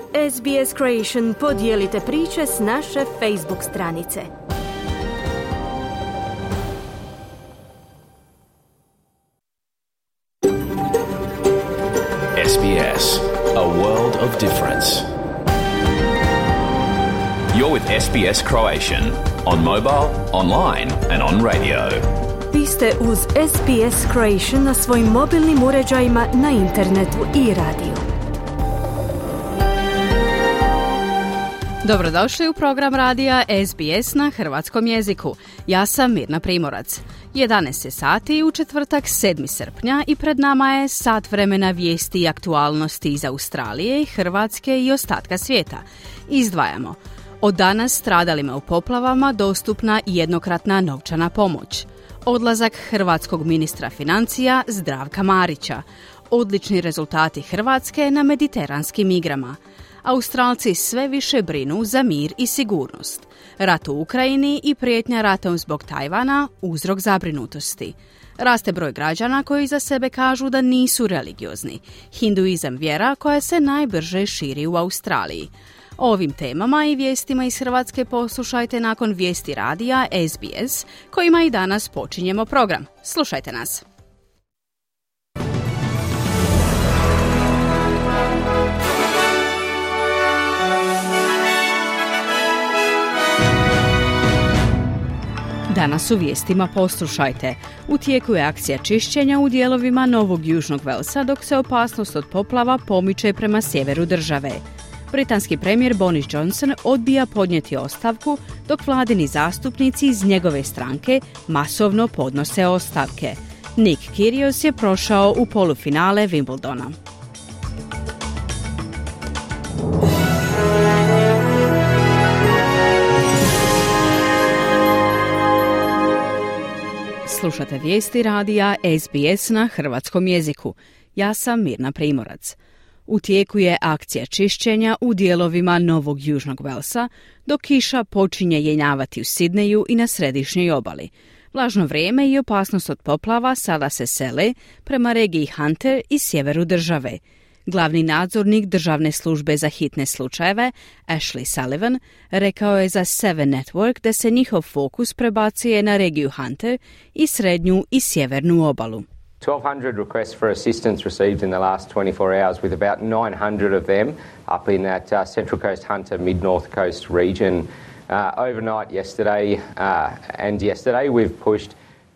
SBS Creation podijelite priče s naše Facebook stranice. SBS, a world of difference. You're with SBS Croatian on mobile, online and on radio. Vi ste uz SBS Creation na svojim mobilnim uređajima, na internetu i radiju. Dobrodošli u program radija SBS na hrvatskom jeziku. Ja sam Mirna Primorac. 11 je sati u četvrtak 7. srpnja i pred nama je sat vremena vijesti i aktualnosti iz Australije, Hrvatske i ostatka svijeta. Izdvajamo. Od danas stradalima u poplavama dostupna jednokratna novčana pomoć. Odlazak hrvatskog ministra financija Zdravka Marića. Odlični rezultati Hrvatske na mediteranskim igrama. Australci sve više brinu za mir i sigurnost. Rat u Ukrajini i prijetnja ratom zbog Tajvana uzrok zabrinutosti. Raste broj građana koji za sebe kažu da nisu religiozni. Hinduizam vjera koja se najbrže širi u Australiji. O ovim temama i vijestima iz Hrvatske poslušajte nakon vijesti radija SBS, kojima i danas počinjemo program. Slušajte nas. Danas u vijestima poslušajte. U tijeku je akcija čišćenja u dijelovima Novog Južnog Velsa dok se opasnost od poplava pomiče prema sjeveru države. Britanski premijer Boris Johnson odbija podnijeti ostavku dok vladini zastupnici iz njegove stranke masovno podnose ostavke. Nick Kyrgios je prošao u polufinale Wimbledona. Slušate vijesti radija SBS na hrvatskom jeziku. Ja sam Mirna Primorac. U tijeku je akcija čišćenja u dijelovima Novog Južnog Velsa, dok kiša počinje jenjavati u Sidneju i na središnjoj obali. Vlažno vrijeme i opasnost od poplava sada se sele prema regiji Hunter i sjeveru države. Glavni nadzornik Državne službe za hitne slučajeve, Ashley Sullivan, rekao je za Seven Network da se njihov fokus prebacuje na regiju Hunter i srednju i sjevernu obalu. 1,200 requests for assistance received in the last 24 hours, with about 900 of them up in that Central Coast Hunter Mid-North Coast region. Overnight yesterday and yesterday we've pushed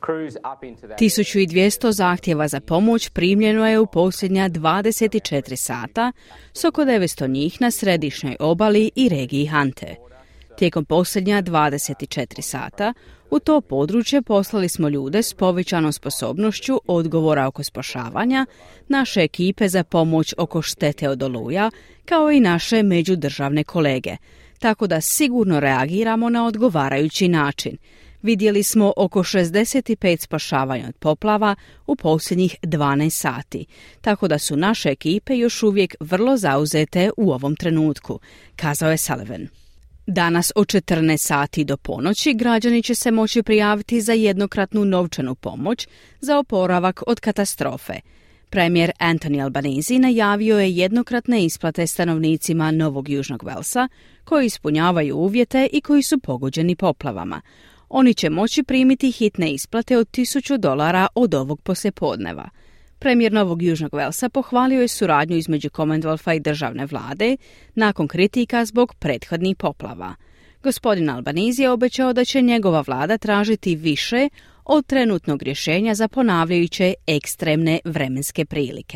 1200 zahtjeva za pomoć primljeno je u posljednja 24 sata, s oko 900 njih na središnjoj obali i regiji Hunter. Tijekom posljednja 24 sata u to područje poslali smo ljude s povećanom sposobnošću odgovora oko spašavanja, naše ekipe za pomoć oko štete od oluja, kao i naše međudržavne kolege, tako da sigurno reagiramo na odgovarajući način. Vidjeli smo oko 65 spašavanja od poplava u posljednjih 12 sati, tako da su naše ekipe još uvijek vrlo zauzete u ovom trenutku, kazao je Sullivan. Danas od 14 sati do ponoći građani će se moći prijaviti za jednokratnu novčanu pomoć za oporavak od katastrofe. Premijer Anthony Albanese najavio je jednokratne isplate stanovnicima Novog Južnog Velsa koji ispunjavaju uvjete i koji su pogođeni poplavama. Oni će moći primiti hitne isplate od $1,000 od ovog poslijepodneva. Premijer Novog Južnog Velsa pohvalio je suradnju između Commonwealtha i državne vlade nakon kritika zbog prethodnih poplava. Gospodin Albanese je obećao da će njegova vlada tražiti više od trenutnog rješenja za ponavljajuće ekstremne vremenske prilike.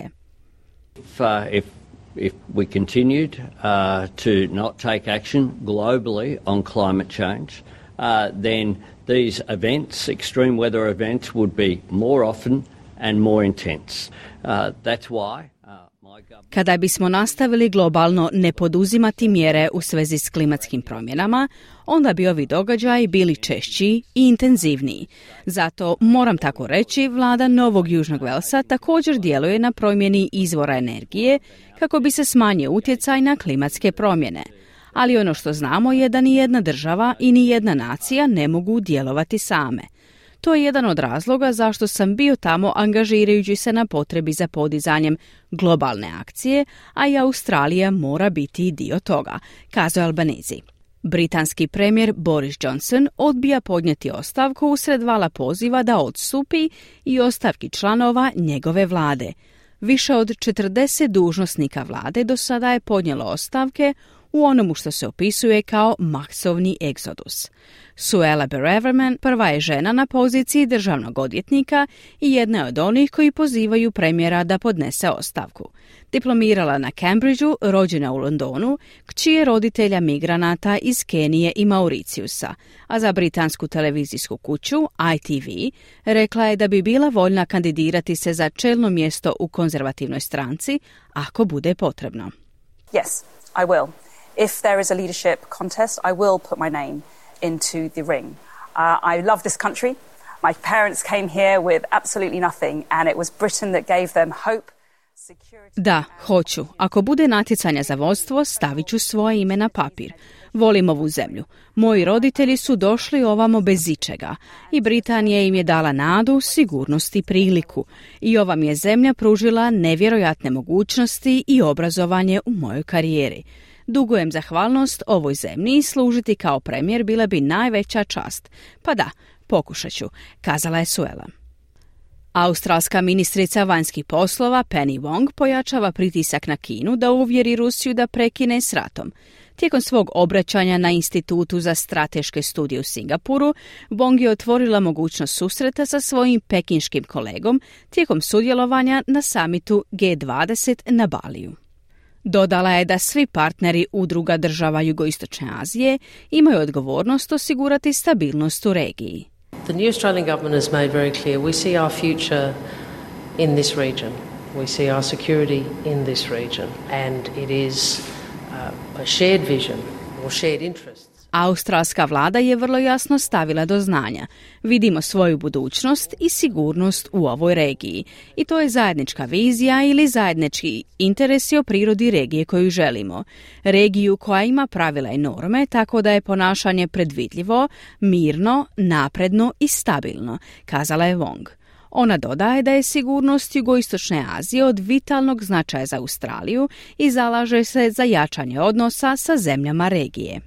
If we continued to not take action globally on climate change, then these events, extreme weather events, would be more often and more intense. That's why Kada bismo nastavili globalno ne poduzimati mjere u svezi s klimatskim promjenama, onda bi ovi događaji bili češći i intenzivniji. Zato, moram tako reći, vlada Novog Južnog Velsa također djeluje na promjeni izvora energije kako bi se smanjio utjecaj na klimatske promjene. Ali ono što znamo je da ni jedna država i ni jedna nacija ne mogu djelovati same. To je jedan od razloga zašto sam bio tamo angažirajući se na potrebi za podizanjem globalne akcije, a i Australija mora biti dio toga, kazao je Albanese. Britanski premijer Boris Johnson odbija podnijeti ostavku usred vala poziva da odstupi i ostavki članova njegove vlade. Više od 40 dužnosnika vlade do sada je podnijelo ostavke u onomu što se opisuje kao masovni egzodus. Suella Braverman prva je žena na poziciji državnog odvjetnika i jedna je od onih koji pozivaju premijera da podnese ostavku. Diplomirala na Cambridgeu, rođena u Londonu, kći je roditelja migranata iz Kenije i Mauriciusa, a za britansku televizijsku kuću ITV rekla je da bi bila voljna kandidirati se za čelno mjesto u konzervativnoj stranci ako bude potrebno. Yes, I will. If there is a leadership contest, I will put my name into the ring. I love this country. My parents came here with absolutely nothing, and it was Britain that gave them hope. Da, hoću. Ako bude natjecanja za vodstvo, stavit ću svoje ime na papir. Volim ovu zemlju. Moji roditelji su došli ovamo bez ičega i Britanija im je dala nadu, sigurnost i priliku. I ova mi je zemlja pružila nevjerojatne mogućnosti i obrazovanje u mojoj karijeri. Dugujem zahvalnost ovoj zemlji i služiti kao premijer bila bi najveća čast. Pa da, pokušat ću, kazala je Suella. Australska ministrica vanjskih poslova Penny Wong pojačava pritisak na Kinu da uvjeri Rusiju da prekine s ratom. Tijekom svog obraćanja na Institutu za strateške studije u Singapuru, Wong je otvorila mogućnost susreta sa svojim pekinškim kolegom tijekom sudjelovanja na samitu G20 na Baliju. Dodala je da svi partneri udruga država Jugoistočne Azije imaju odgovornost osigurati stabilnost u regiji. The new Australian government has made very clear we see our future in this region. We see our security in this region. And it is a shared vision or shared interests. Australska vlada je vrlo jasno stavila do znanja. Vidimo svoju budućnost i sigurnost u ovoj regiji. I to je zajednička vizija ili zajednički interesi o prirodi regije koju želimo. Regiju koja ima pravila i norme tako da je ponašanje predvidljivo, mirno, napredno i stabilno, kazala je Wong. Ona dodaje da je sigurnost Jugoistočne Azije od vitalnog značaja za Australiju i zalaže se za jačanje odnosa sa zemljama regije.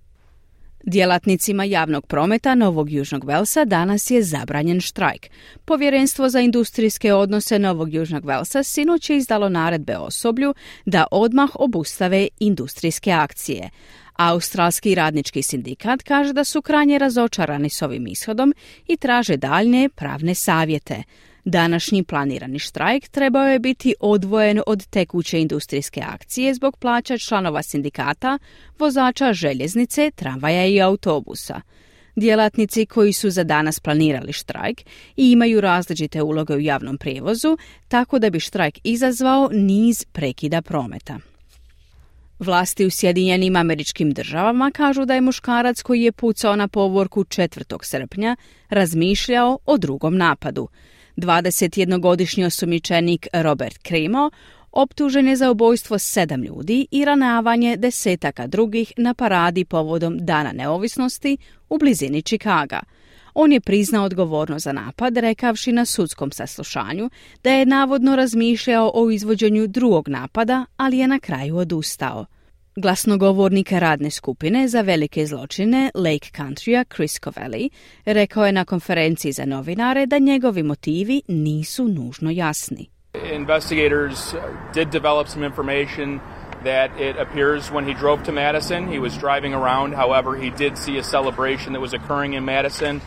Djelatnicima javnog prometa Novog Južnog Velsa danas je zabranjen štrajk. Povjerenstvo za industrijske odnose Novog Južnog Velsa sinoć je izdalo naredbe osoblju da odmah obustave industrijske akcije. Australski radnički sindikat kaže da su krajnje razočarani s ovim ishodom i traže daljnje pravne savjete. Današnji planirani štrajk trebao je biti odvojen od tekuće industrijske akcije zbog plaća članova sindikata, vozača željeznice, tramvaja i autobusa. Djelatnici koji su za danas planirali štrajk i imaju različite uloge u javnom prijevozu, tako da bi štrajk izazvao niz prekida prometa. Vlasti u Sjedinjenim Američkim Državama kažu da je muškarac koji je pucao na povorku 4. srpnja razmišljao o drugom napadu. 21-godišnji osumnjičenik Robert Crimo optužen je za ubojstvo 7 ljudi i ranjavanje desetaka drugih na paradi povodom Dana neovisnosti u blizini Čikaga. On je priznao odgovornost za napad, rekavši na sudskom saslušanju da je navodno razmišljao o izvođenju drugog napada, ali je na kraju odustao. Glasnogovornik radne skupine za velike zločine Lake Countrya Chris Covelli rekao je na konferenciji za novinare da njegovi motivi nisu nužno jasni. Investigators did develop some information that it appears when he drove to Madison, he was driving around, however he did see a celebration that was occurring in Madison.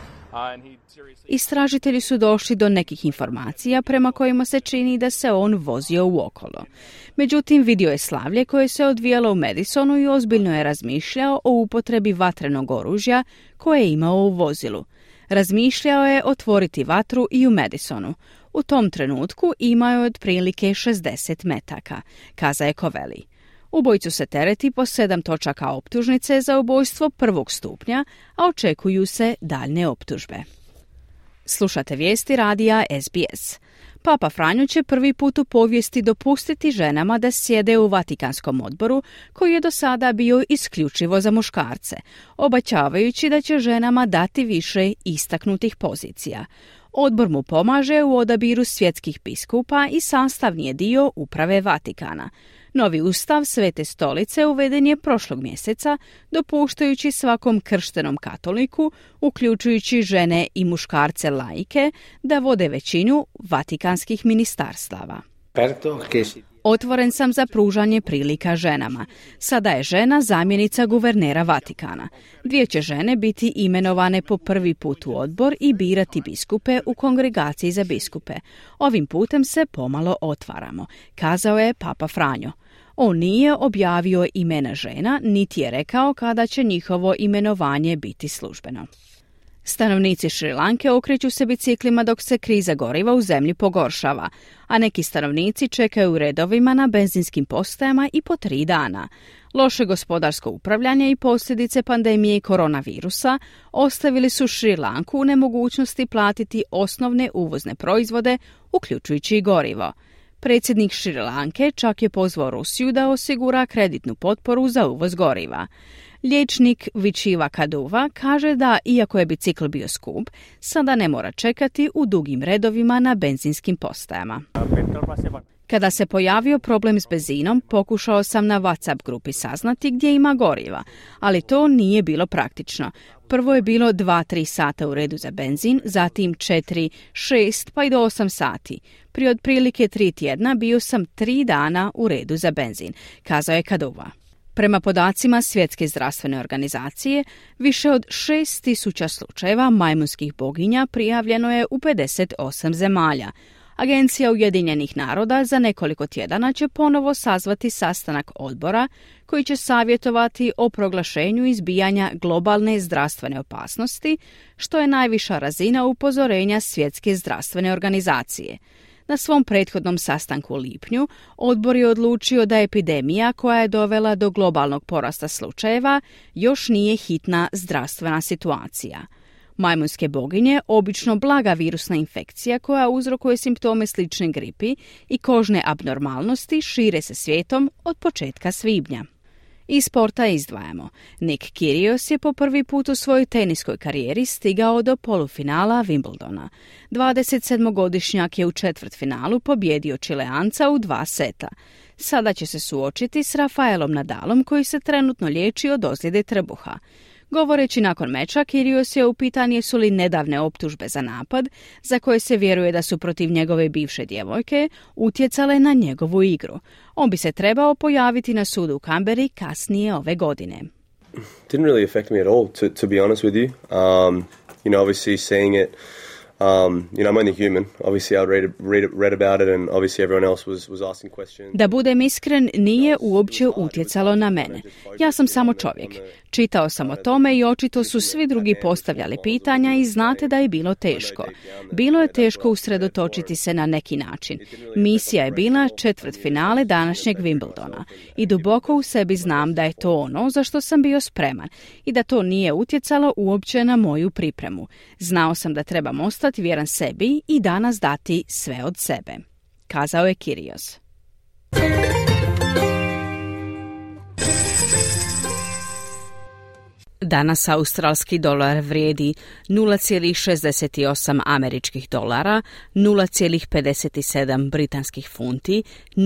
Istražitelji su došli do nekih informacija prema kojima se čini da se on vozio uokolo. Međutim, vidio je slavlje koje se odvijalo u Madisonu i ozbiljno je razmišljao o upotrebi vatrenog oružja koje je imao u vozilu. Razmišljao je otvoriti vatru i u Madisonu. U tom trenutku imao je otprilike 60 metaka, kazao je Covelli. Ubojicu se tereti po 7 točaka optužnice za ubojstvo 1. stupnja, a očekuju se daljne optužbe. Slušate vijesti radija SBS. Papa Franjo će prvi put u povijesti dopustiti ženama da sjede u Vatikanskom odboru, koji je do sada bio isključivo za muškarce, obećavajući da će ženama dati više istaknutih pozicija. Odbor mu pomaže u odabiru svjetskih biskupa i sastavni je dio uprave Vatikana. Novi ustav Svete stolice uveden je prošlog mjeseca, dopuštajući svakom krštenom katoliku, uključujući žene i muškarce laike, da vode većinu vatikanskih ministarstava. Otvoren sam za pružanje prilika ženama. Sada je žena zamjenica guvernera Vatikana. 2 će žene biti imenovane po prvi put u odbor i birati biskupe u kongregaciji za biskupe. Ovim putem se pomalo otvaramo, kazao je Papa Franjo. On nije objavio imena žena, niti je rekao kada će njihovo imenovanje biti službeno. Stanovnici Šri Lanke okreću se biciklima dok se kriza goriva u zemlji pogoršava, a neki stanovnici čekaju u redovima na benzinskim postajama i po 3 dana. Loše gospodarsko upravljanje i posljedice pandemije koronavirusa ostavili su Šri Lanku u nemogućnosti platiti osnovne uvozne proizvode, uključujući i gorivo. Predsjednik Šri Lanke čak je pozvao Rusiju da osigura kreditnu potporu za uvoz goriva. Liječnik Vičiva Kaduva kaže da, iako je bicikl bio skup, sada ne mora čekati u dugim redovima na benzinskim postajama. Kada se pojavio problem s benzinom, pokušao sam na WhatsApp grupi saznati gdje ima goriva, ali to nije bilo praktično. Prvo je bilo 2-3 sata u redu za benzin, zatim 4, 6 pa i do 8 sati. Prije otprilike 3 tjedna bio sam 3 dana u redu za benzin, kazao je Kaduva. Prema podacima Svjetske zdravstvene organizacije, više od 6.000 slučajeva majmunskih boginja prijavljeno je u 58 zemalja. Agencija Ujedinjenih naroda za nekoliko tjedana će ponovo sazvati sastanak odbora koji će savjetovati o proglašenju izbijanja globalne zdravstvene opasnosti, što je najviša razina upozorenja Svjetske zdravstvene organizacije. Na svom prethodnom sastanku u lipnju, odbor je odlučio da epidemija koja je dovela do globalnog porasta slučajeva još nije hitna zdravstvena situacija. Majmunske boginje, obično blaga virusna infekcija koja uzrokuje simptome slične gripi i kožne abnormalnosti, šire se svijetom od početka svibnja. Iz sporta izdvajamo. Nick Kyrgios je po prvi put u svojoj teniskoj karijeri stigao do polufinala Wimbledona. 27-godišnjak je u četvrtfinalu pobjedio Čileanca u 2 seta. Sada će se suočiti s Rafaelom Nadalom koji se trenutno liječi od ozljede trbuha. Govoreći nakon meča, Kyrgios je upitan jesu li nedavne optužbe za napad, za koje se vjeruje da su protiv njegove bivše djevojke, utjecale na njegovu igru. On bi se trebao pojaviti na sudu u Canberri kasnije ove godine. Didn't really affect me at all, to be honest with you. Obviously seeing it, I'm only human. Obviously I read about it and obviously everyone else was asking questions. Da budem iskren, nije uopće utjecalo na mene. Ja sam samo čovjek. Čitao sam o tome i očito su svi drugi postavljali pitanja i znate da je bilo teško. Bilo je teško usredotočiti se na neki način. Misija je bila četvrtfinale današnjeg Wimbledona i duboko u sebi znam da je to ono za što sam bio spreman i da to nije utjecalo uopće na moju pripremu. Znao sam da trebam ostati vjeran sebi i danas dati sve od sebe, kazao je Kyrgios. Danas australski dolar vrijedi 0,68 američkih dolara, 0,57 britanskih funti,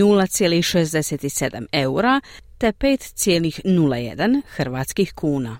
0,67 eura te 5,01 hrvatskih kuna.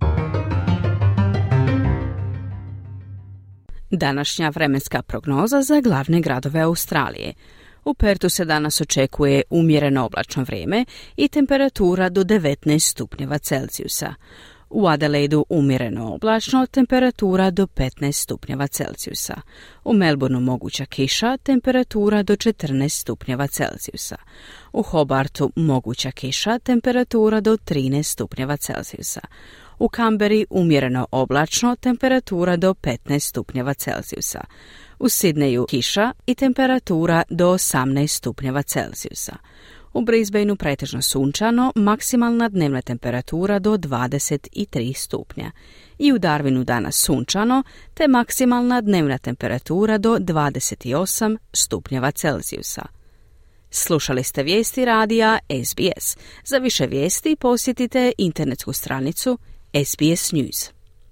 Današnja vremenska prognoza za glavne gradove Australije. U Pertu se danas očekuje umjereno oblačno vrijeme i temperatura do 19 stupnjeva Celzijusa. U Adelaidu umjereno oblačno, temperatura do 15 stupnjeva Celzijusa. U Melbourneu moguća kiša, temperatura do 14 stupnjeva Celzijusa. U Hobartu moguća kiša, temperatura do 13 stupnjeva Celzijusa. U Canberri umjereno oblačno, temperatura do 15 stupnjeva Celzijusa. U Sidneju kiša i temperatura do 18 stupnjeva Celzijusa. U Brisbaneu pretežno sunčano, maksimalna dnevna temperatura do 23 stupnja. I u Darwinu danas sunčano, te maksimalna dnevna temperatura do 28 stupnjeva Celzijusa. Slušali ste vijesti radija SBS. Za više vijesti posjetite internetsku stranicu SBS News.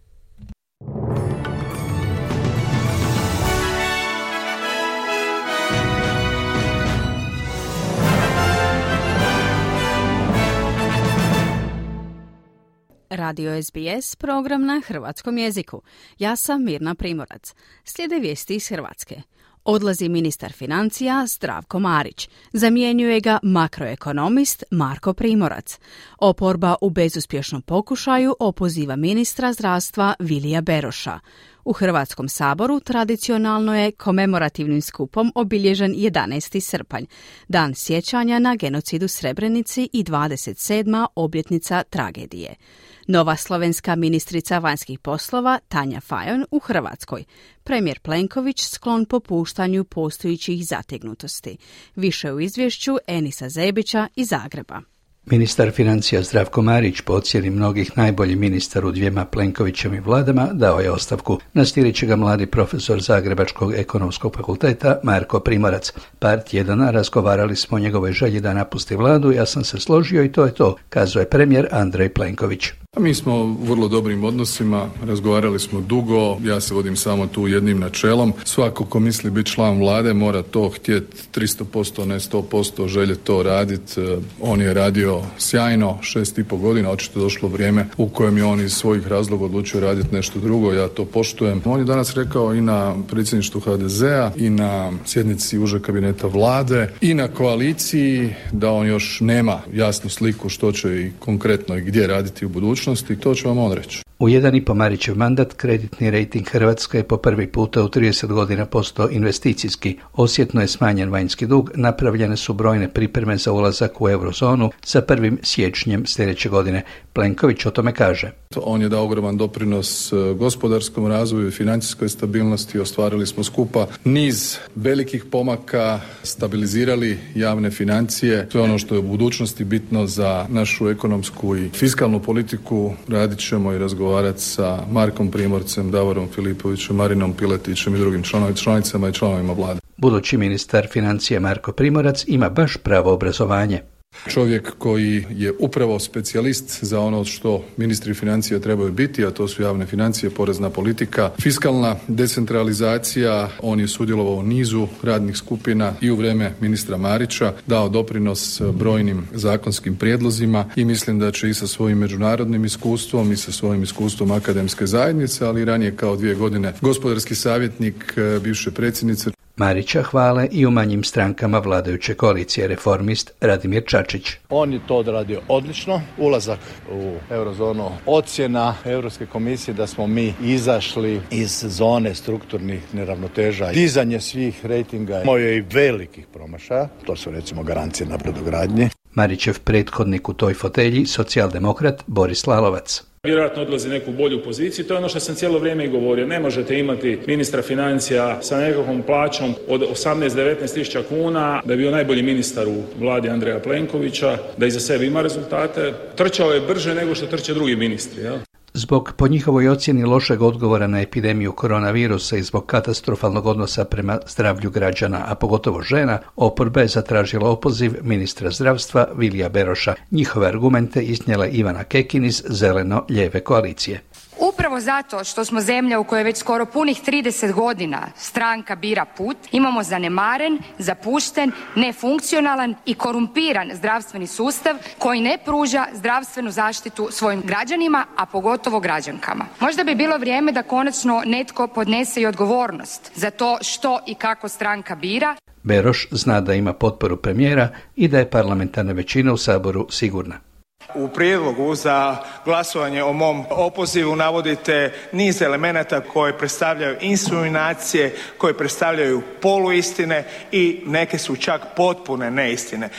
Radio SBS, program na hrvatskom jeziku. Ja sam Mirna Primorac. Slijede vijesti iz Hrvatske. Odlazi ministar financija Zdravko Marić. Zamjenjuje ga makroekonomist Marko Primorac. Oporba u bezuspješnom pokušaju opoziva ministra zdravstva Vilija Beroša. U Hrvatskom saboru tradicionalno je komemorativnim skupom obilježen 11. srpanj, dan sjećanja na genocid u Srebrenici i 27. obljetnica tragedije. Nova slovenska ministrica vanjskih poslova Tanja Fajon u Hrvatskoj. Premijer Plenković sklon popuštanju postojećih zategnutosti. Više u izvješću Enisa Zebića iz Zagreba. Ministar financija Zdravko Marić, po ocjeni mnogih najbolji ministar u dvijema Plenkovićevim vladama, dao je ostavku. Nastirit će ga mladi profesor Zagrebačkog ekonomskog fakulteta Marko Primorac. Par tjedana razgovarali smo o njegovoj želji da napusti vladu, ja sam se složio i to je to, kazuje premijer Andrej Plenković. Mi smo u vrlo dobrim odnosima, razgovarali smo dugo, ja se vodim samo tu jednim načelom. Svako ko misli biti član vlade mora to htjeti 300%, ne 100%, željeti to raditi. On je radio sjajno 6,5 godina, očito došlo vrijeme u kojem je on iz svojih razloga odlučio raditi nešto drugo, ja to poštujem. On je danas rekao i na predsjedništvu HDZ-a i na sjednici užeg kabineta vlade i na koaliciji da on još nema jasnu sliku što će i konkretno i gdje raditi u budućnosti. I to ću vam on reći. U 1,5 Marićev mandat kreditni rejting Hrvatske je po prvi puta u 30 godina postao investicijski. Osjetno je smanjen vanjski dug, napravljene su brojne pripreme za ulazak u eurozonu sa 1. siječnjem sljedeće godine. Plenković o tome kaže. On je dao ogroman doprinos gospodarskom razvoju i financijskoj stabilnosti. Ostvarili smo skupa niz velikih pomaka, stabilizirali javne financije. To je ono što je u budućnosti bitno za našu ekonomsku i fiskalnu politiku. Radit ćemo i razgovarati sa Markom Primorcem, Davorom Filipovićem, Marinom Piletićem i drugim članicama i članovima vlade. Budući ministar financija Marko Primorac ima baš pravo obrazovanje. Čovjek koji je upravo specijalist za ono što ministri financija trebaju biti, a to su javne financije, porezna politika, fiskalna decentralizacija. On je sudjelovao u nizu radnih skupina i u vrijeme ministra Marića, dao doprinos brojnim zakonskim prijedlozima i mislim da će i sa svojim međunarodnim iskustvom i sa svojim iskustvom akademske zajednice, ali i ranije kao 2 godine gospodarski savjetnik bivše predsjednice. Marića hvale i u manjim strankama vladajuće koalicije Reformist Radimir Čačić. On je to odradio odlično. Ulazak u eurozonu, ocjena Europske komisije da smo mi izašli iz zone strukturnih neravnoteža, dizanje svih rejtinga, imao je i velikih promašaja, to su recimo garancije na brodogradnji. Marićev prethodnik u toj fotelji, socijaldemokrat Boris Lalovac. Vjerojatno odlazi neku bolju poziciju, to je ono što sam cijelo vrijeme i govorio. Ne možete imati ministra financija sa nekakvom plaćom od 18-19 tisuća kuna, da je bio najbolji ministar u vladi Andreja Plenkovića, da iza sebe ima rezultate. Trčao je brže nego što trče drugi ministri. Ja? Zbog po njihovoj ocjeni lošeg odgovora na epidemiju koronavirusa i zbog katastrofalnog odnosa prema zdravlju građana, a pogotovo žena, oporba je zatražila opoziv ministra zdravstva Vilija Beroša. Njihove argumente iznijela Ivana Kekin iz Zeleno-lijeve koalicije. Upravo zato što smo zemlja u kojoj već skoro punih 30 godina stranka bira put, imamo zanemaren, zapušten, nefunkcionalan i korumpiran zdravstveni sustav koji ne pruža zdravstvenu zaštitu svojim građanima, a pogotovo građankama. Možda bi bilo vrijeme da konačno netko podnese i odgovornost za to što i kako stranka bira. Beroš zna da ima potporu premijera i da je parlamentarna većina u Saboru sigurna. U prijedlogu za glasovanje o mom opozivu navodite niz elemenata koje predstavljaju insinuacije, koje predstavljaju poluistine i neke su čak potpune neistine.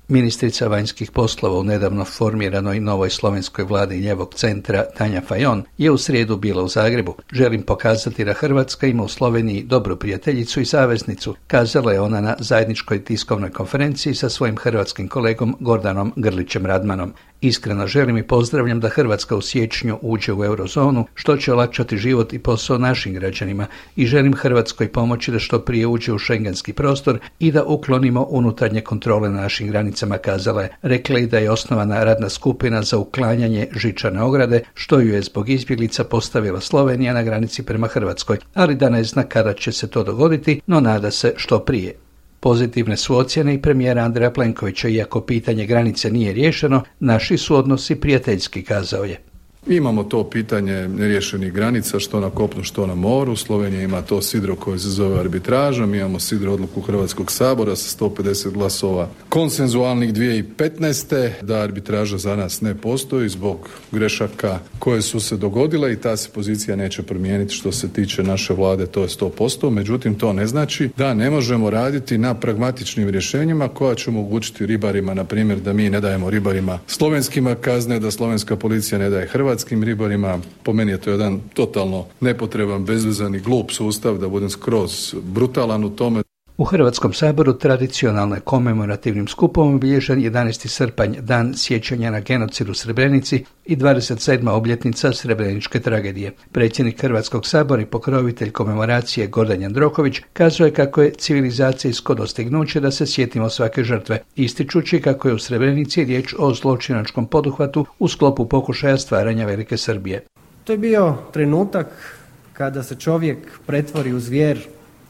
Ministrica vanjskih poslova u nedavno formiranoj novoj slovenskoj vladi ljevog centra Tanja Fajon je u srijedu bila u Zagrebu. Želim pokazati da Hrvatska ima u Sloveniji dobru prijateljicu i saveznicu, kazala je ona na zajedničkoj tiskovnoj konferenciji sa svojim hrvatskim kolegom Gordanom Grlićem Radmanom. Iskreno želim i pozdravljam da Hrvatska u siječnju uđe u eurozonu, što će olakšati život i posao našim građanima, i želim Hrvatskoj pomoći da što prije uđe u šengenski prostor i da uklonimo unutarnje kontrole na našim granicama, kazala je. Rekla i da je osnovana radna skupina za uklanjanje žičane ograde, što ju je zbog izbjeglica postavila Slovenija na granici prema Hrvatskoj, ali da ne zna kada će se to dogoditi, no nada se što prije. Pozitivne su ocjene i premijera Andreja Plenkovića, iako pitanje granice nije riješeno, naši su odnosi prijateljski, kazao je. Imamo to pitanje neriješenih granica, što na kopnu, što na moru. Slovenija ima to sidro koje se zove arbitraža. Mi imamo sidro odluku Hrvatskog sabora sa 150 glasova konsenzualnih 2015. da arbitraža za nas ne postoji zbog grešaka koje su se dogodile i ta se pozicija neće promijeniti što se tiče naše vlade, to je 100%. Međutim, to ne znači da ne možemo raditi na pragmatičnim rješenjima koja će omogućiti ribarima, na primjer, da mi ne dajemo ribarima slovenskima kazne, da slovenska policija ne daje hrvatskim ribarima. Po meni je to jedan totalno nepotreban, bezvezan i glup sustav, da budem skroz brutalan u tome. U Hrvatskom saboru tradicionalno je komemorativnim skupom obilježen 11. srpanj, dan sjećanja na genocid u Srebrenici i 27. obljetnica Srebreničke tragedije. Predsjednik Hrvatskog sabora i pokrovitelj komemoracije Gordan Jandroković kazao je kako je civilizacijsko dostignuće da se sjetimo svake žrtve, ističući kako je u Srebrenici riječ o zločinačkom poduhvatu u sklopu pokušaja stvaranja Velike Srbije. To je bio trenutak kada se čovjek pretvori u zvijer,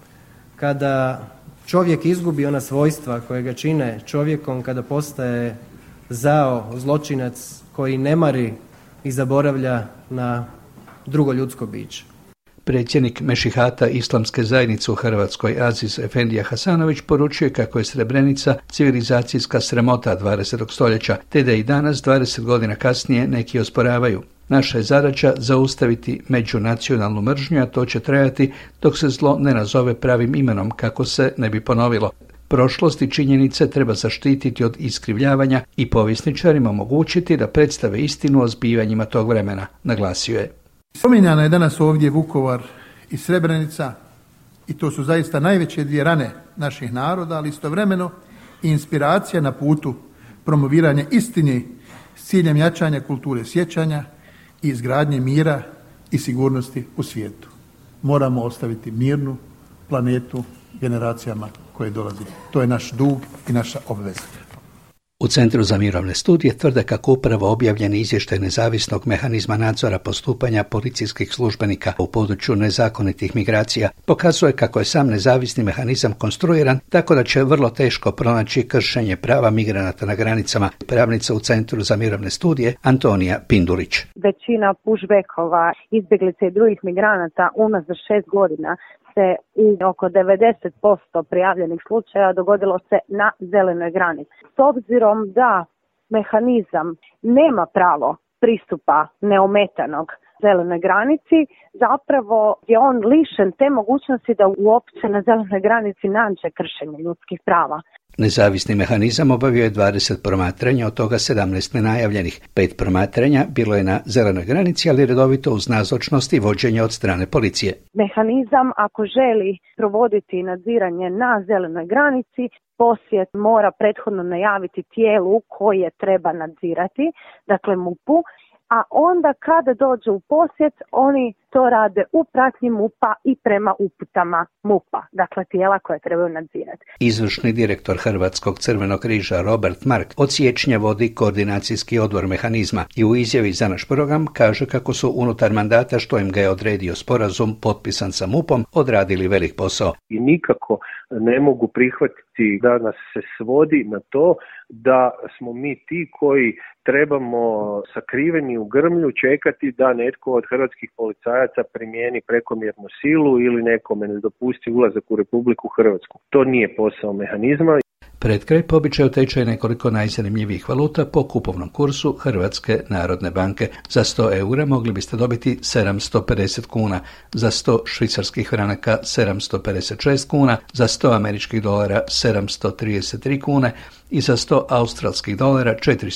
kada čovjek izgubi ona svojstva koje ga čine čovjekom, kada postaje zao, zločinac koji ne mari i zaboravlja na drugo ljudsko biće. Predsjednik Mešihata Islamske zajednice u Hrvatskoj Aziz Efendija Hasanović poručuje kako je Srebrenica civilizacijska sramota 20. stoljeća, te da i danas, 20 godina kasnije, neki osporavaju. Naša je zadaća zaustaviti međunacionalnu mržnju, a to će trajati dok se zlo ne nazove pravim imenom, kako se ne bi ponovilo. Prošlost i činjenice treba zaštititi od iskrivljavanja i povjesničarima omogućiti da predstave istinu o zbivanjima tog vremena, naglasio je. Spominjana je danas ovdje Vukovar i Srebrenica i to su zaista najveće dvije rane naših naroda, ali istovremeno i inspiracija na putu promoviranja istine s ciljem jačanja kulture sjećanja i izgradnje mira i sigurnosti u svijetu. Moramo ostaviti mirnu planetu generacijama koje dolaze. To je naš dug i naša obveza. U Centru za mirovne studije tvrde kako upravo objavljeni izvještaj nezavisnog mehanizma nadzora postupanja policijskih službenika u području nezakonitih migracija pokazuje kako je sam nezavisni mehanizam konstruiran tako da će vrlo teško pronaći kršenje prava migranata na granicama. Pravnica u Centru za mirovne studije Antonija Pindulić. Većina pushbackova, izbjeglica i drugih migranata unazad 6 godina se u oko 90% prijavljenih slučaja dogodilo se na zelenoj granici. S obzirom da mehanizam nema pravo pristupa neometanog zelenoj granici, zapravo je on lišen te mogućnosti da uopće na zelenoj granici nađe kršenje ljudskih prava. Nezavisni mehanizam obavio je 20 promatranja, od toga 17 nenajavljenih. 5 promatranja bilo je na zelenoj granici, ali redovito uz nazočnost i vođenje od strane policije. Mehanizam, ako želi provoditi nadziranje na zelenoj granici, posjet mora prethodno najaviti tijelu koje treba nadzirati, dakle MUP-u, a onda kada dođe u posjet, oni to rade u pratnji MUP-a i prema uputama MUP-a, dakle tijela koje trebaju nadzirati. Izvršni direktor Hrvatskog Crvenog križa Robert Mark od siječnja vodi koordinacijski odbor mehanizma i u izjavi za naš program kaže kako su unutar mandata što im ga je odredio sporazum potpisan sa MUP-om odradili velik posao. I nikako ne mogu prihvatiti da nas se svodi na to da smo mi ti koji trebamo sakriveni u grmlju čekati da netko od hrvatskih policajaca primijeni prekomjernu silu ili nekome ne dopusti ulazak u Republiku Hrvatsku. To nije posao mehanizma. Pred kraj po običaju tečaj nekoliko najzanimljivijih valuta po kupovnom kursu Hrvatske narodne banke. Za 100 eura mogli biste dobiti 750 kuna, za 100 švicarskih franaka 756 kuna, za 100 američkih dolara 733 kune i za 100 australskih dolara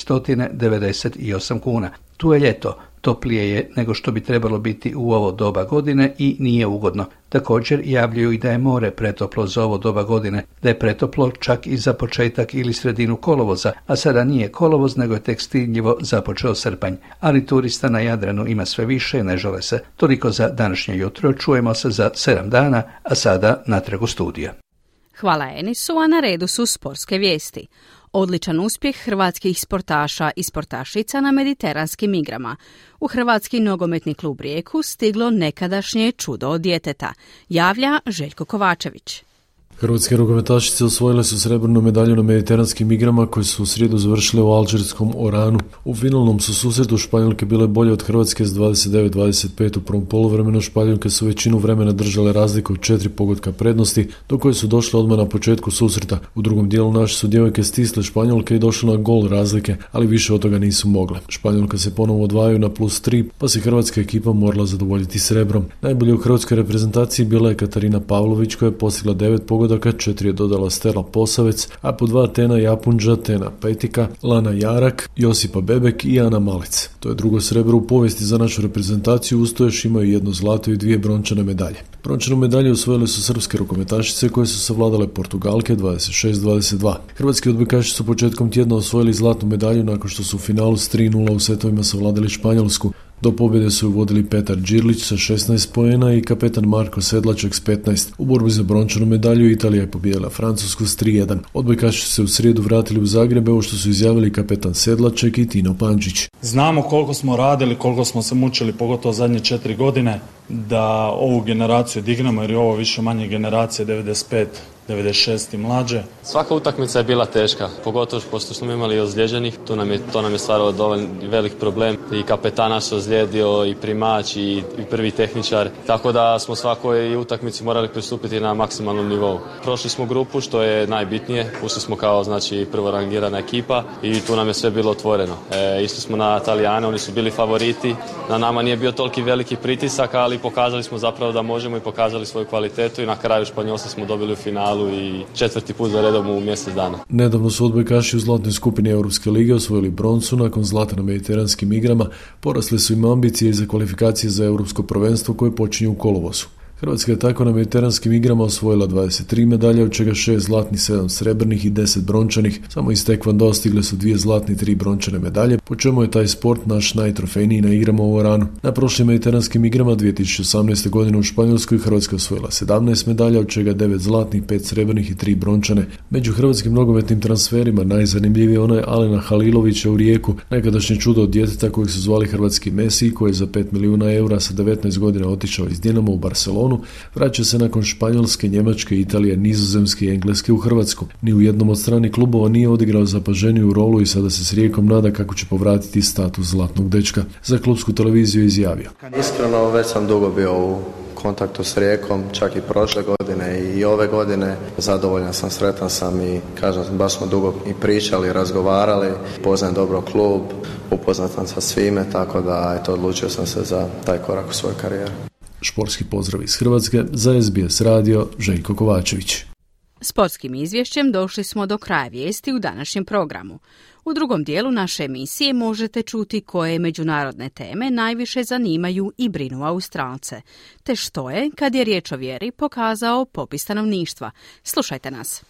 498 kuna. Tu je ljeto, toplije je nego što bi trebalo biti u ovo doba godine i nije ugodno. Također javljaju i da je more pretoplo za ovo doba godine, da je pretoplo čak i za početak ili sredinu kolovoza, a sada nije kolovoz nego je tek stidljivo započeo srpanj. Ali turista na Jadranu ima sve više, ne žale se. Toliko za današnje jutro, čujemo se za 7 dana, a sada natrag u studija. Hvala Enisu, a na redu su sportske vijesti. Odličan uspjeh hrvatskih sportaša i sportašica na mediteranskim igrama. U Hrvatski nogometni klub Rijeku stiglo nekadašnje čudo od djeteta, javlja Željko Kovačević. Hrvatske rukometašice osvojile su srebrnu medalju na mediteranskim igrama koje su u srijedu završile u alžirskom Oranu. U finalnom su susretu Španjolke bile bolje od Hrvatske s 29-25 u prvom poluvremenu. Španjolke su većinu vremena držale razliku od 4 pogotka prednosti, do koje su došle odmah na početku susreta. U drugom dijelu naše su djevojke stisle Španjolke i došle na gol razlike, ali više od toga nisu mogle. Španjolka se ponovo odvajaju na +3, pa se hrvatska ekipa morala zadovoljiti srebrom. Najbolje u hrvatskoj reprezentaciji bila je Katarina Pavlović koja je postigla 9 pogodaka, 4 je dodala Stella Posavec, a po 2 Tena Japunđa, Tena Petika, Lana Jarak, Josipa Bebek i Ana Malic. To je drugo srebro u povijesti za našu reprezentaciju, uz to još imaju 1 zlato i 2 brončane medalje. Brončanu medalju osvojile su srpske rukometašice koje su savladale Portugalke 26-22. Hrvatski odbojkaši su početkom tjedna osvojili zlatnu medalju nakon što su u finalu s 3:0 u setovima savladali Španjolsku. Do pobjede su vodili Petar Đirlić sa 16 poena i kapetan Marko Sedlaček s 15. U borbi za brončanu medalju Italija je pobijedila Francusku s 3:1. Odbojkaši su se u srijedu vratili u Zagreb, ovo što su izjavili kapetan Sedlaček i Tino Pančić. Znamo koliko smo radili, koliko smo se mučili, pogotovo zadnje 4 godine, da ovu generaciju dignemo, jer je ovo više manje generacije 95, 96 i mlađe. Svaka utakmica je bila teška, pogotovo pošto smo imali ozlijeđenih, to nam je stvaralo dovoljno velik problem. I kapetana se ozlijedio, i primač, i prvi tehničar, tako da smo svakoj utakmici morali pristupiti na maksimalnom nivou. Prošli smo grupu, što je najbitnije, ušli smo kao prvorangirana ekipa i tu nam je sve bilo otvoreno. Išli smo na Talijane, oni su bili favoriti, na nama nije bio toliki veliki pritisak, ali pokazali smo zapravo da možemo i pokazali svoju kvalitetu i na kraju Španjolci smo dobili u finalu i 4. put za redom u mjesec dana. Nedavno su odbojkaši u zlatnoj skupini Europske lige osvojili broncu nakon zlata na mediteranskim igrama. Porasle su im ambicije za kvalifikacije za europsko prvenstvo koje počinje u kolovozu. Hrvatska je tako na mediteranskim igrama osvojila 23 medalje, od čega 6 zlatnih, 7 srebrnih i 10 brončanih. Samo iz tekvondoa stigle su 2 zlatne i 3 brončane medalje, po čemu je taj sport naš najtrofejniji na igrama u Oranu. Na prošlim mediteranskim igrama 2018. godine u Španjolskoj Hrvatska osvojila 17 medalja, od čega 9 zlatnih, 5 srebrnih i 3 brončane. Među hrvatskim nogometnim transferima najzanimljiviji je onaj Alena Halilovića u Rijeku, nekadašnje čudo od djeteta kojeg su zvali hrvatski Messi, koji je za 5 milijuna eura sa 19 godina otišao iz Dinama u Barcelonu. Vraća se nakon Španjolske, Njemačke, Italije, Nizozemske i Engleske u Hrvatsku. Ni u jednom od stranih klubova nije odigrao zapaženiju rolu i sada se s Rijekom nada kako će povratiti status zlatnog dečka. Za klubsku televiziju je izjavio: Iskreno, već sam dugo bio u kontaktu s Rijekom, čak i prošle godine i ove godine. Zadovoljan sam, sretan sam i kažem, baš smo dugo i pričali, razgovarali. Poznajem dobro klub, upoznat sam sa svime, tako da odlučio sam se za taj korak u svojoj karijeri. Športski pozdrav iz Hrvatske, za SBS radio Željko Kovačević. Sportskim izvješćem došli smo do kraja vijesti u današnjem programu. U drugom dijelu naše emisije možete čuti koje međunarodne teme najviše zanimaju i brinu Australce, te što je, kad je riječ o vjeri, pokazao popis stanovništva. Slušajte nas.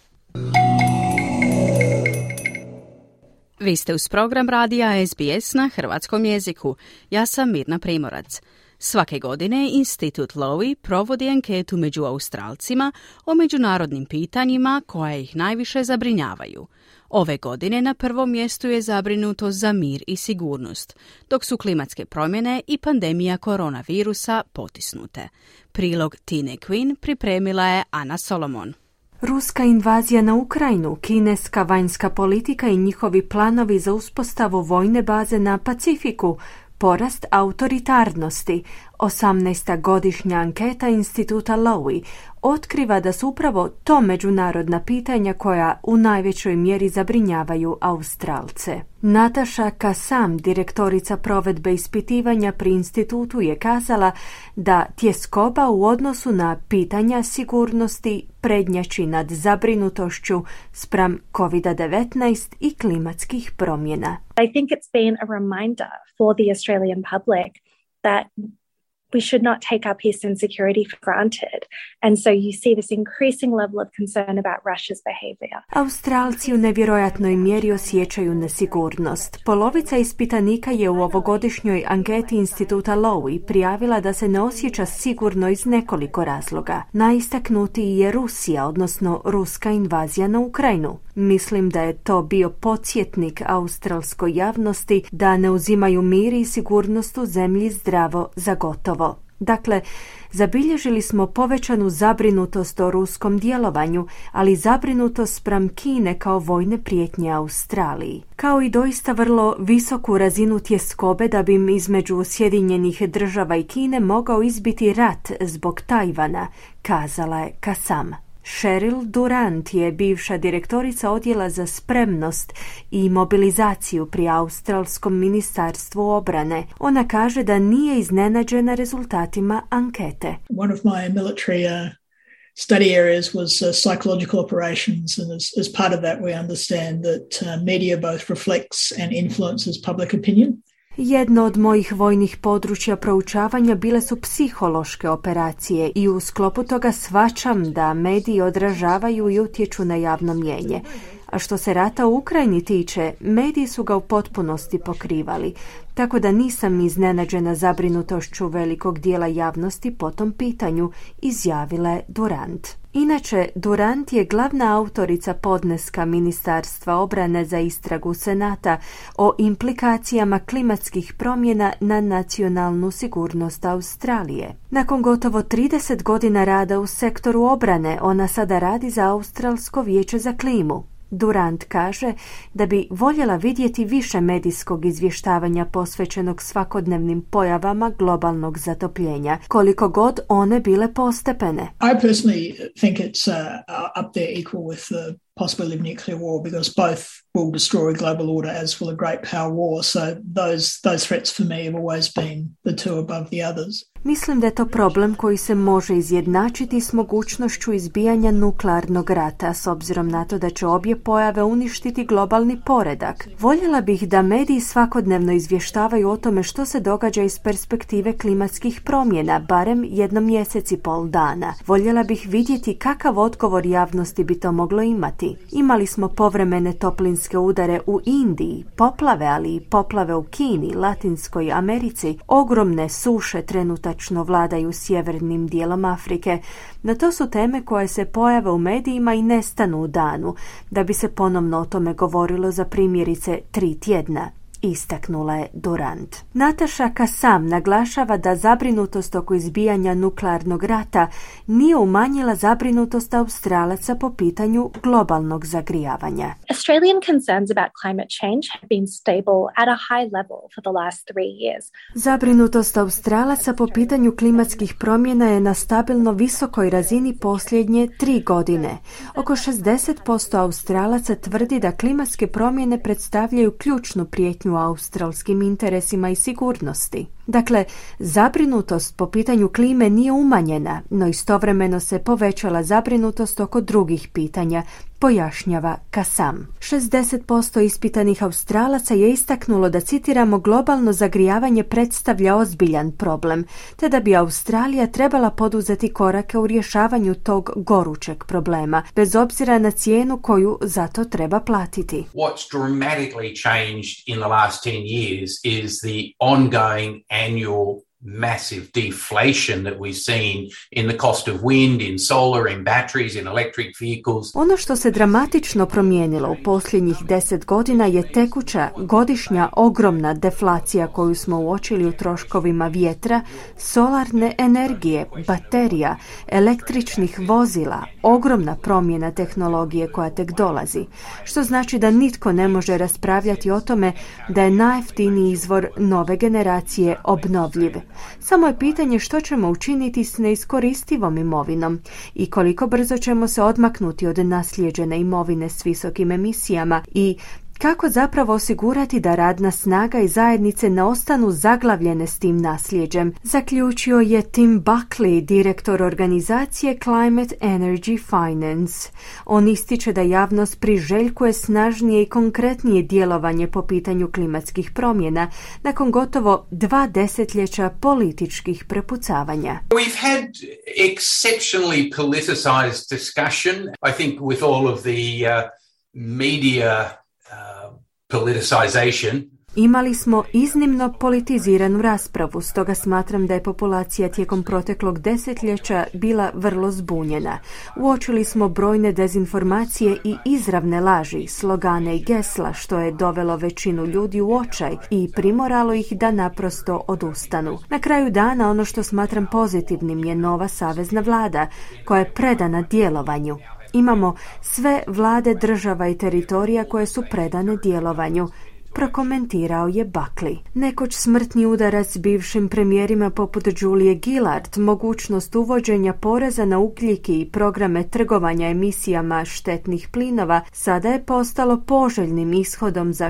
Vi ste uz program radija SBS na hrvatskom jeziku. Ja sam Mirna Primorac. Svake godine Institut Lowy provodi anketu među Australcima o međunarodnim pitanjima koja ih najviše zabrinjavaju. Ove godine na prvom mjestu je zabrinutost za mir i sigurnost, dok su klimatske promjene i pandemija koronavirusa potisnute. Prilog Tine Quinn pripremila je Ana Solomon. Ruska invazija na Ukrajinu, kineska vanjska politika i njihovi planovi za uspostavu vojne baze na Pacifiku, porast autoritarnosti, 18. godišnja anketa instituta Lowy otkriva da su upravo to međunarodna pitanja koja u najvećoj mjeri zabrinjavaju Australce. Nataša Kassam, direktorica provedbe ispitivanja pri institutu, je kazala da tjeskoba u odnosu na pitanja sigurnosti prednjači nad zabrinutošću spram COVID-19 i klimatskih promjena. I think it's been a reminder for the Australian public that we should not take our peace and security for granted. And so you see this increasing level of concern about Russia's behavior. Australci u nevjerojatnoj mjeri osjećaju nesigurnost. Polovica ispitanika je u ovogodišnjoj anketi instituta Lowy prijavila da se ne osjeća sigurno iz nekoliko razloga. Najistaknutiji je Rusija, odnosno ruska invazija na Ukrajinu. Mislim da je to bio podsjetnik australskoj javnosti da ne uzimaju mir i sigurnost u zemlji zdravo za gotovo. Dakle, zabilježili smo povećanu zabrinutost o ruskom djelovanju, ali zabrinutost spram Kine kao vojne prijetnje Australiji. Kao i doista vrlo visoku razinu tjeskobe da bi im između Sjedinjenih Država i Kine mogao izbiti rat zbog Tajvana, kazala je Kassam. Cheryl Durant je bivša direktorica odjela za spremnost i mobilizaciju pri Australskom ministarstvu obrane. Ona kaže da nije iznenađena rezultatima ankete. One of my military study areas was psychological operations, and as part of that we understand that media both reflects and influences public opinion. Jedno od mojih vojnih područja proučavanja bile su psihološke operacije i u sklopu toga shvaćam da mediji odražavaju i utječu na javno mnijenje. A što se rata u Ukrajini tiče, mediji su ga u potpunosti pokrivali, tako da nisam iznenađena zabrinutošću velikog dijela javnosti po tom pitanju, izjavila je Durant. Inače, Durant je glavna autorica podneska Ministarstva obrane za istragu Senata o implikacijama klimatskih promjena na nacionalnu sigurnost Australije. Nakon gotovo 30 godina rada u sektoru obrane, ona sada radi za Australsko vijeće za klimu. Durant kaže da bi voljela vidjeti više medijskog izvještavanja posvećenog svakodnevnim pojavama globalnog zatopljenja, koliko god one bile postepene. I personally think it's up there equal with the possibility of nuclear war, because both will destroy global order, as will a great power war. So those threats for me have always been the two above the others. Mislim da je to problem koji se može izjednačiti s mogućnošću izbijanja nuklearnog rata, s obzirom na to da će obje pojave uništiti globalni poredak. Voljela bih da mediji svakodnevno izvještavaju o tome što se događa iz perspektive klimatskih promjena, barem jednom mjesec i pol dana. Voljela bih vidjeti kakav odgovor javnosti bi to moglo imati. Imali smo povremene toplinske udare u Indiji, poplave, ali i poplave u Kini, Latinskoj Americi, ogromne suše trenutačno vladaju sjevernim dijelom Afrike. No to su teme koje se pojave u medijima i nestanu u danu, da bi se ponovno o tome govorilo za primjerice 3 tjedna, istaknula je Durant. Nataša Kassam naglašava da zabrinutost oko izbijanja nuklearnog rata nije umanjila zabrinutost Australaca po pitanju globalnog zagrijavanja. Australian concerns about climate change have been stable at a high level for the last 3 years. Zabrinutost Australaca po pitanju klimatskih promjena je na stabilno visokoj razini posljednje 3 godine. Oko 60% Australaca tvrdi da klimatske promjene predstavljaju ključnu prijetnju australskim interesima i sigurnosti. Dakle, zabrinutost po pitanju klime nije umanjena, no istovremeno se povećala zabrinutost oko drugih pitanja, pojašnjava Kassam. 60% ispitanih Australaca je istaknulo da, citiramo, globalno zagrijavanje predstavlja ozbiljan problem, te da bi Australija trebala poduzeti korake u rješavanju tog gorućeg problema, bez obzira na cijenu koju za to treba platiti. What's dramatically changed in the last 10 years is the ongoing annual massive deflation that we've seen in the cost of wind, in solar, in batteries, in electric vehicles. Ono što se dramatično promijenilo u posljednjih 10 godina je tekuća godišnja ogromna deflacija koju smo uočili u troškovima vjetra, solarne energije, baterija, električnih vozila, ogromna promjena tehnologije koja tek dolazi, što znači da nitko ne može raspravljati o tome da je najjeftiniji izvor nove generacije obnovljiv. Samo je pitanje što ćemo učiniti s neiskoristivom imovinom i koliko brzo ćemo se odmaknuti od naslijeđene imovine s visokim emisijama i kako zapravo osigurati da radna snaga i zajednice ne ostanu zaglavljene s tim nasljeđem, zaključio je Tim Buckley, direktor organizacije Climate Energy Finance. On ističe da javnost priželjkuje snažnije i konkretnije djelovanje po pitanju klimatskih promjena nakon gotovo 2 desetljeća političkih prepucavanja. We've had exceptionally politicized discussion, I think with all of the media politicization. Imali smo iznimno politiziranu raspravu, stoga smatram da je populacija tijekom proteklog desetljeća bila vrlo zbunjena. Uočili smo brojne dezinformacije i izravne laži, slogane i gesla, što je dovelo većinu ljudi u očaj i primoralo ih da naprosto odustanu. Na kraju dana ono što smatram pozitivnim je nova savezna vlada koja je predana djelovanju. Imamo sve vlade država i teritorija koje su predane djelovanju, prokomentirao je Buckley. Nekoć smrtni udarac bivšim premijerima poput Julie Gillard, mogućnost uvođenja poreza na ugljik i programe trgovanja emisijama štetnih plinova sada je postalo poželjnim ishodom za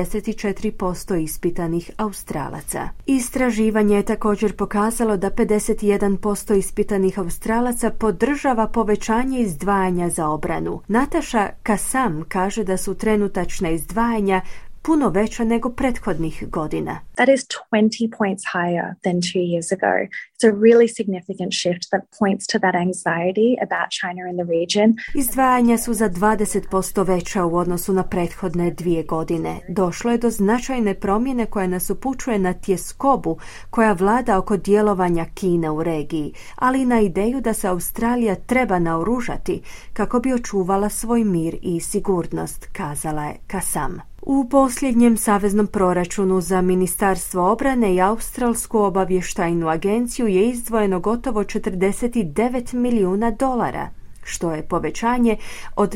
64% ispitanih Australaca. Istraživanje je također pokazalo da 51% ispitanih Australaca podržava povećanje izdvajanja za obranu. Nataša Kasam kaže da su trenutačna izdvajanja puno veća nego prethodnih godina. That is 20 points higher than 2 years ago. It's a really significant shift that points to that anxiety about China in the region. Izdvajanja su za 20% veća u odnosu na prethodne 2 godine. Došlo je do značajne promjene koja nas upućuje na tjeskobu koja vlada oko djelovanja Kine u regiji, ali i na ideju da se Australija treba naoružati kako bi očuvala svoj mir i sigurnost, kazala je Kasam. U posljednjem saveznom proračunu za Ministarstvo obrane i Australsku obavještajnu agenciju je izdvojeno gotovo $49 milijuna, što je povećanje od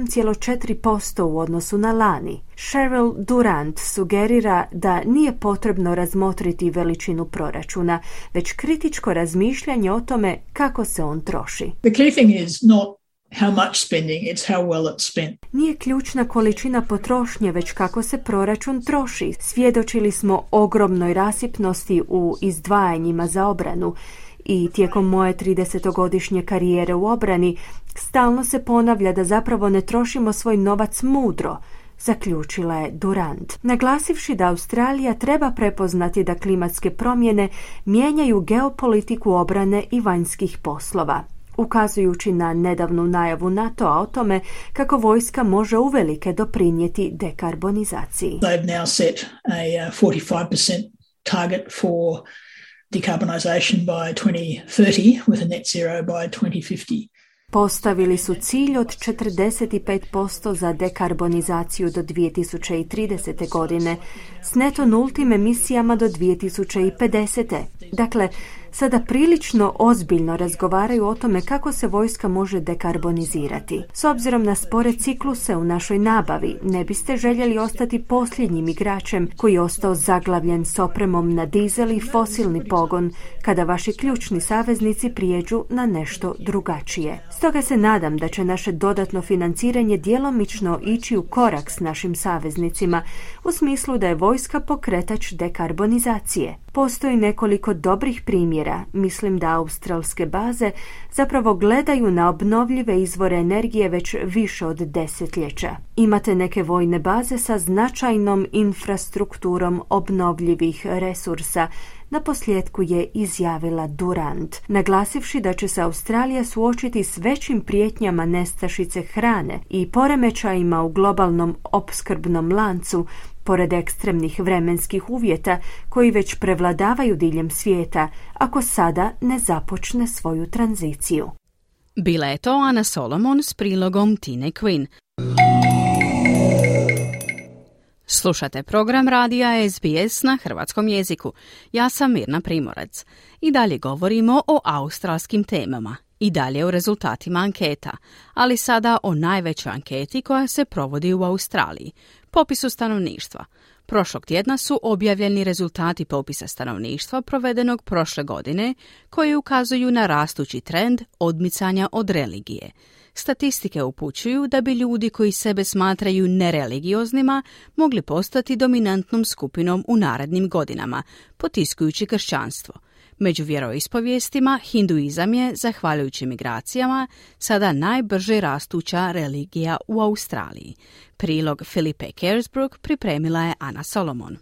7,4% u odnosu na lani. Cheryl Durant sugerira da nije potrebno razmotriti veličinu proračuna, već kritičko razmišljanje o tome kako se on troši. The key thing is not how much spending, it's how well it's spent. Nije ključna količina potrošnje, već kako se proračun troši. Svjedočili smo ogromnoj rasipnosti u izdvajanjima za obranu i tijekom moje 30-godišnje karijere u obrani stalno se ponavlja da zapravo ne trošimo svoj novac mudro, zaključila je Durant, naglasivši da Australija treba prepoznati da klimatske promjene mijenjaju geopolitiku obrane i vanjskih poslova, ukazujući na nedavnu najavu NATO-a o tome kako vojska može uvelike doprinijeti dekarbonizaciji. They've now set a 45% target for decarbonisation by 2030 with a net zero by 2050. Postavili su cilj od 45% za dekarbonizaciju do 2030. godine s neto nultim emisijama do 2050. Dakle, sada prilično ozbiljno razgovaraju o tome kako se vojska može dekarbonizirati. S obzirom na spore cikluse u našoj nabavi, ne biste željeli ostati posljednjim igračem koji je ostao zaglavljen s opremom na dizel i fosilni pogon kada vaši ključni saveznici prijeđu na nešto drugačije. Stoga se nadam da će naše dodatno financiranje djelomično ići u korak s našim saveznicima u smislu da je vojska pokretač dekarbonizacije. Postoji nekoliko dobrih primjera. Mislim da australske baze zapravo gledaju na obnovljive izvore energije već više od desetljeća. Imate neke vojne baze sa značajnom infrastrukturom obnovljivih resursa, naposljetku je izjavila Durant, naglasivši da će se Australija suočiti s većim prijetnjama nestašice hrane i poremećajima u globalnom opskrbnom lancu, pored ekstremnih vremenskih uvjeta koji već prevladavaju diljem svijeta, ako sada ne započne svoju tranziciju. Bila je to Ana Solomon s prilogom Tine Quinn. Slušate program radija SBS na hrvatskom jeziku. Ja sam Mirna Primorac. I dalje govorimo o australskim temama. I dalje o rezultatima anketa, ali sada o najvećoj anketi koja se provodi u Australiji, popisu stanovništva. Prošlog tjedna su objavljeni rezultati popisa stanovništva provedenog prošle godine koji ukazuju na rastući trend odmicanja od religije. Statistike upućuju da bi ljudi koji sebe smatraju nereligijoznima mogli postati dominantnom skupinom u narednim godinama, potiskujući kršćanstvo. Među vjeroispovijestima, hinduizam je, zahvaljujući migracijama, sada najbrže rastuća religija u Australiji. Prilog Filipe Kersbrook pripremila je Ana Solomon.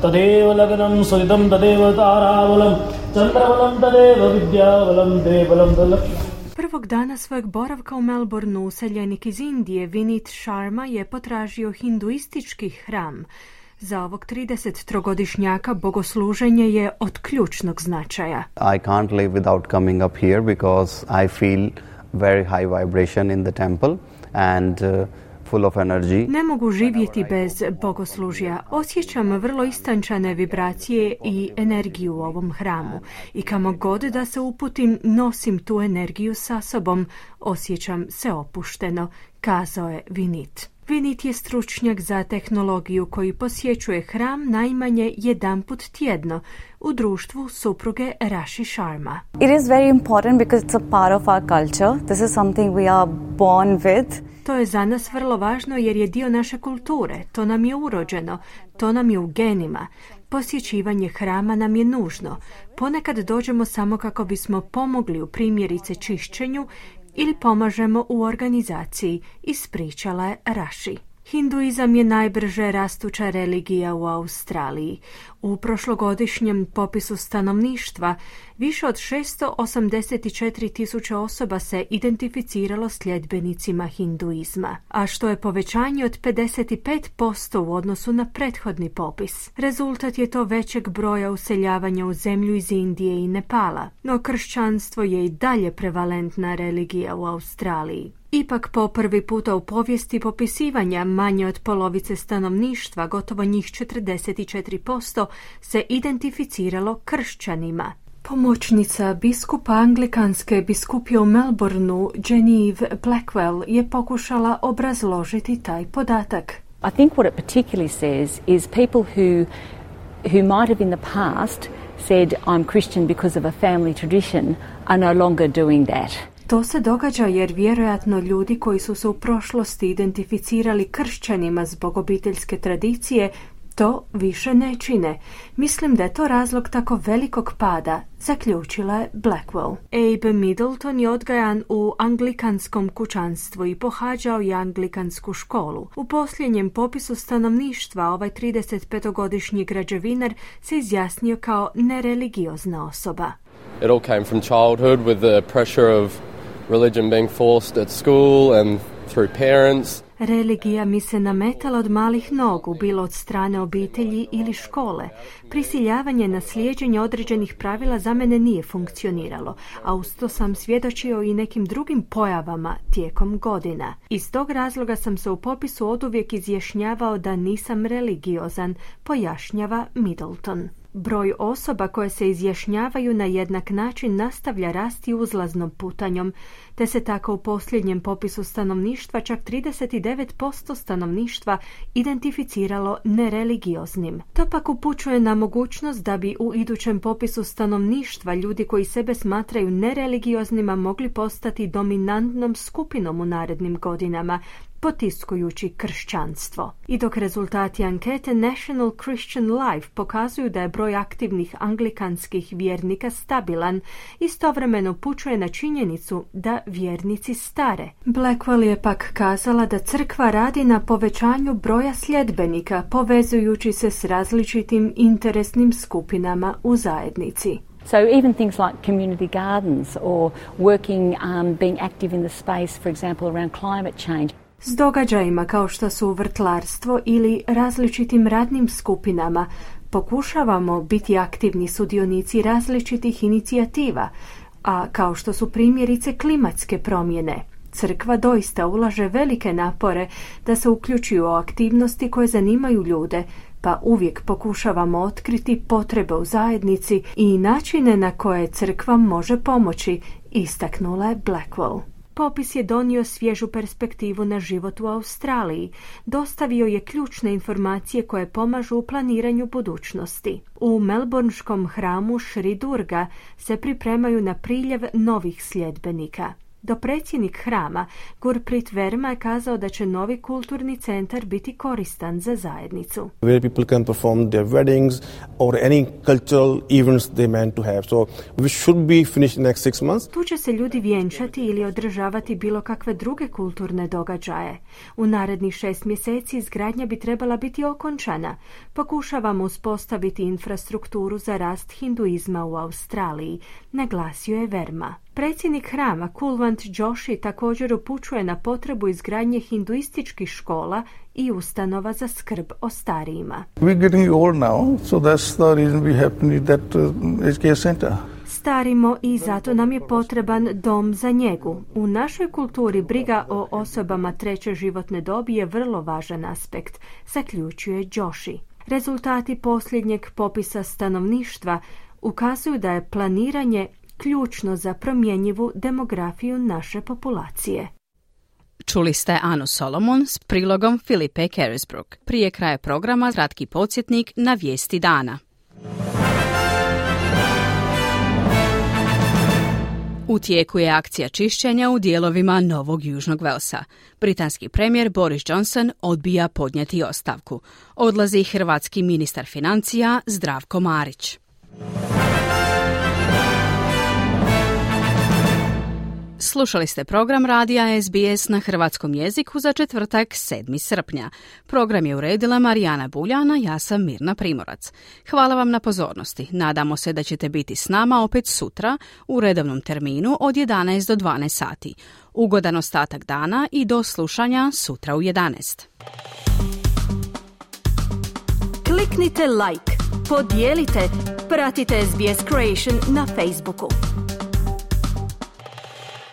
Prvog dana svojeg boravka u Melbourneu useljenik iz Indije Vinit Sharma je potražio hinduistički hram. Za ovog 33-godišnjaka bogosluženje je od ključnog značaja. I can't live without coming up here because I feel very high vibration in the temple and full of energy. Ne mogu živjeti bez bogoslužja. Osjećam vrlo istančane vibracije i energiju u ovom hramu. I kamo god da se uputim, nosim tu energiju sa sobom. Osjećam se opušteno, kazao je Vinit. Vinit je stručnjak za tehnologiju koji posjećuje hram najmanje jedanput tjedno u društvu supruge Rashi Sharma. It is very important because it's a part of our culture. This is something we are born with. To je za nas vrlo važno jer je dio naše kulture. To nam je urođeno. To nam je u genima. Posjećivanje hrama nam je nužno. Ponekad dođemo samo kako bismo pomogli u primjerice čišćenju ili pomažemo u organizaciji, ispričala je Rashi. Hinduizam je najbrže rastuća religija u Australiji. U prošlogodišnjem popisu stanovništva više od 684.000 osoba se identificiralo sljedbenicima hinduizma, a što je povećanje od 55% u odnosu na prethodni popis. Rezultat je to većeg broja useljavanja u zemlju iz Indije i Nepala, no kršćanstvo je i dalje prevalentna religija u Australiji. Ipak po prvi puta u povijesti popisivanja manje od polovice stanovništva, gotovo njih 44%, se identificiralo kršćanima. Pomoćnica biskupa Anglikanske biskupije u Melbourneu, Genevieve Blackwell, je pokušala obrazložiti taj podatak. I think what it particularly says is people who might have in the past said I'm Christian because of a family tradition are no longer doing that. To se događa jer vjerojatno ljudi koji su se u prošlosti identificirali kršćanima zbog obiteljske tradicije to više ne čine. Mislim da je to razlog tako velikog pada, zaključila je Blackwell. Abe Middleton je odgajan u anglikanskom kućanstvu i pohađao je anglikansku školu. U posljednjem popisu stanovništva ovaj 35-godišnji građevinar se izjasnio kao nereligiozna osoba. It all came from childhood with the pressure of religion being forced at school and through parents. Religija mi se nametala od malih nogu, bilo od strane obitelji ili škole. Prisiljavanje na slijeđenje određenih pravila za mene nije funkcioniralo, a uz to sam svjedočio i nekim drugim pojavama tijekom godina. Iz tog razloga sam se u popisu oduvijek izjašnjavao da nisam religiozan, pojašnjava Middleton. Broj osoba koje se izjašnjavaju na jednak način nastavlja rasti uzlaznom putanjom, te se tako u posljednjem popisu stanovništva čak 39% stanovništva identificiralo nereligioznim. To pak upućuje na mogućnost da bi u idućem popisu stanovništva ljudi koji sebe smatraju nereligijoznima mogli postati dominantnom skupinom u narednim godinama, potiskujući kršćanstvo. I dok rezultati ankete National Christian Life pokazuju da je broj aktivnih anglikanskih vjernika stabilan, istovremeno upućuje na činjenicu da vjernici stare. Blackwell je pak kazala da crkva radi na povećanju broja sljedbenika, povezujući se s različitim interesnim skupinama u zajednici. So even things like community gardens or working, being active in the space, for example, around climate change. S događajima kao što su vrtlarstvo ili različitim radnim skupinama pokušavamo biti aktivni sudionici različitih inicijativa, a kao što su primjerice klimatske promjene. Crkva doista ulaže velike napore da se uključuju u aktivnosti koje zanimaju ljude, pa uvijek pokušavamo otkriti potrebe u zajednici i načine na koje crkva može pomoći, istaknula je Blackwell. Popis je donio svježu perspektivu na život u Australiji. Dostavio je ključne informacije koje pomažu u planiranju budućnosti. U melbourneškom hramu Sri Durga se pripremaju na priljev novih sljedbenika. Dopredsjednik hrama Gurpreet Verma je kazao da će novi kulturni centar biti koristan za zajednicu. Where people can perform their weddings or any cultural events they meant to have. So we should be finished in the next 6 months. Tu će se ljudi vjenčati ili održavati bilo kakve druge kulturne događaje. U narednih 6 mjeseci izgradnja bi trebala biti okončana. Pokušavamo uspostaviti infrastrukturu za rast hinduizma u Australiji, naglasio je Verma. Predsjednik hrama Kulwant Joshi također upućuje na potrebu izgradnje hinduističkih škola i ustanova za skrb o starijima. We're getting old now, so that's the reason we have to need that care center. Starimo i zato nam je potreban dom za njegu. U našoj kulturi briga o osobama treće životne dobi je vrlo važan aspekt, zaključuje Joshi. Rezultati posljednjeg popisa stanovništva ukazuju da je planiranje ključno za promjenjivu demografiju naše populacije. Čuli ste Anu Solomon s prilogom Filipe Carisbrook. Prije kraja programa kratki podsjetnik na vijesti dana. U tijeku je akcija čišćenja u dijelovima Novog Južnog Velsa. Britanski premijer Boris Johnson odbija podnijeti ostavku. Odlazi hrvatski ministar financija Zdravko Marić. Slušali ste program radija SBS na hrvatskom jeziku za četvrtak 7. srpnja. Program je uredila Marijana Buljana, ja sam Mirna Primorac. Hvala vam na pozornosti. Nadamo se da ćete biti s nama opet sutra u redovnom terminu od 11 do 12 sati. Ugodan ostatak dana i do slušanja sutra u 11. Kliknite like, podijelite, pratite SBS Creation na Facebooku.